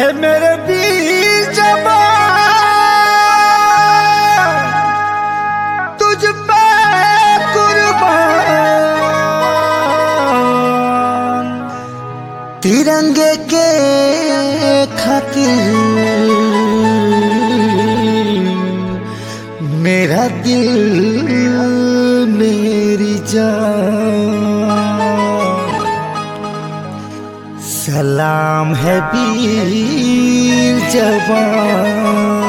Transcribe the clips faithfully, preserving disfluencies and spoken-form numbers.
है मेरे बीच जबान तुझ पे कुर्बान। तिरंगे के खातिर मेरा दिल मेरी जान। सलाम है वीर जवान।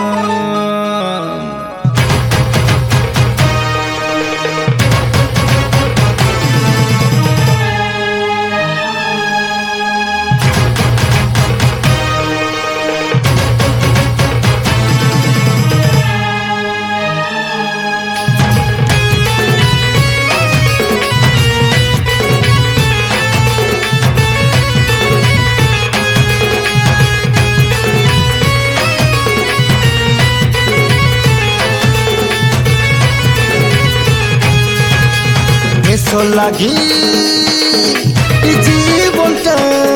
এসো লাগি জীবনটা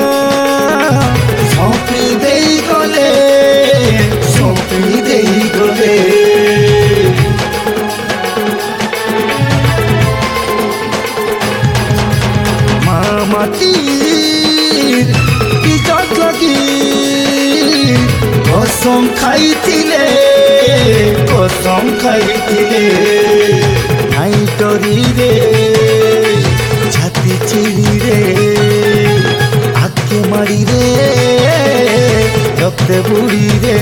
সঁপি দেই গলে সঁপি দেই গলে। মা মাটির ইজ্জত লাগি কসম খাইছিলে কসম খাইছিলে। নাই তরি রে ছাতি চিড়ি রে আকে মারি রে রক্তে বুড়ি রে।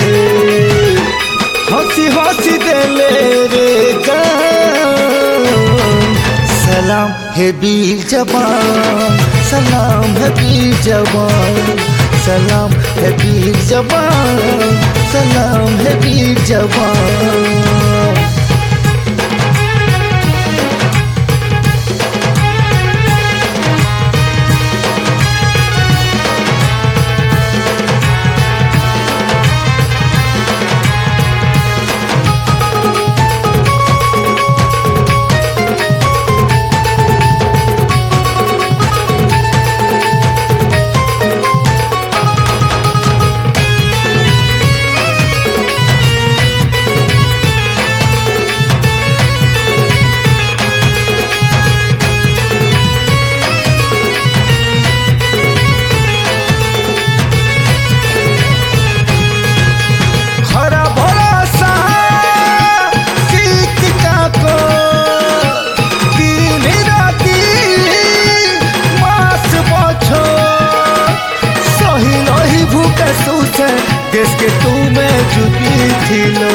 হসি হসি দেলে রে গান। সালাম হে বীর জবান সালাম হে বীর জবান। সালাম হে বীর জবান সালাম হে বীর জবান। देश के तुम्हें झुकी थी लो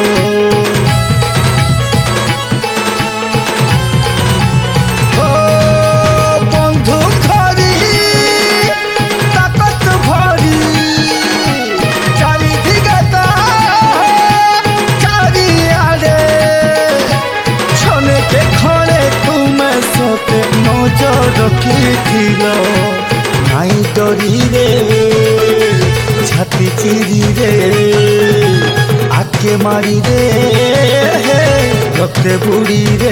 बंधु खरी ताकत भरी चारी दिगता चारी आड़े छने के खड़े तुम्हें सोते नजर रखी थी लो। नाई डरी रे ছাতি চিড়ি রে আকে মারি রে রক্তে বুড়ি রে।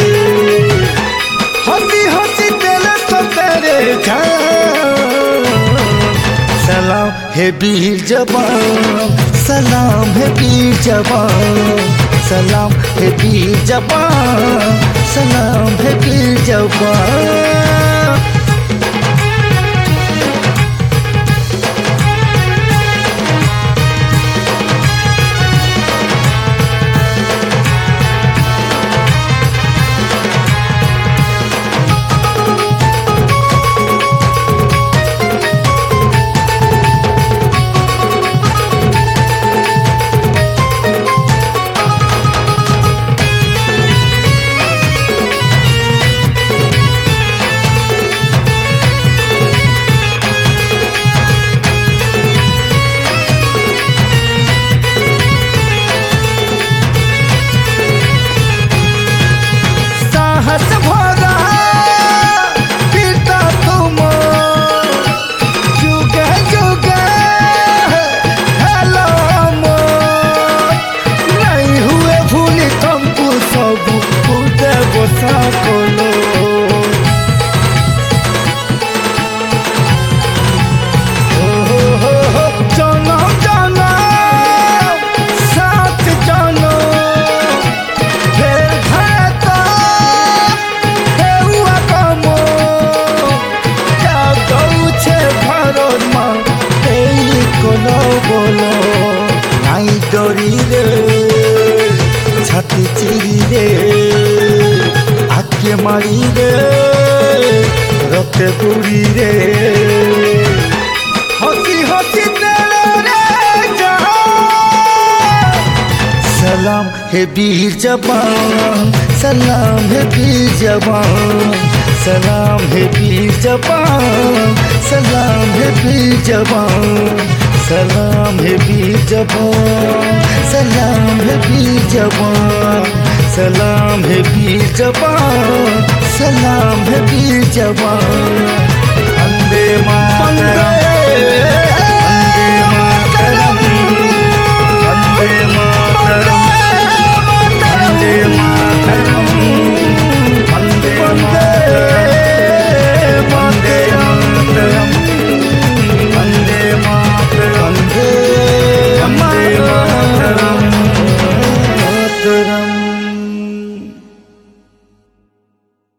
হসি হসি তেলে সতেরে সালাম হে বীর জবান সালাম হে বীর জবান। সালাম হে বীর জবান সালাম হে বীর জবান। रे आके मारी रे रक्ते पुरी रे हंसी हंसी तेरे रे जहां सलाम है वीर जवान सलाम है वीर जवान सलाम है वीर जवान सलाम है वीर जवान सलाम है वीर जवान सलाम है वीर जवान सलाम है वीर जवान सलाम है वीर जवान वंदे मातरम।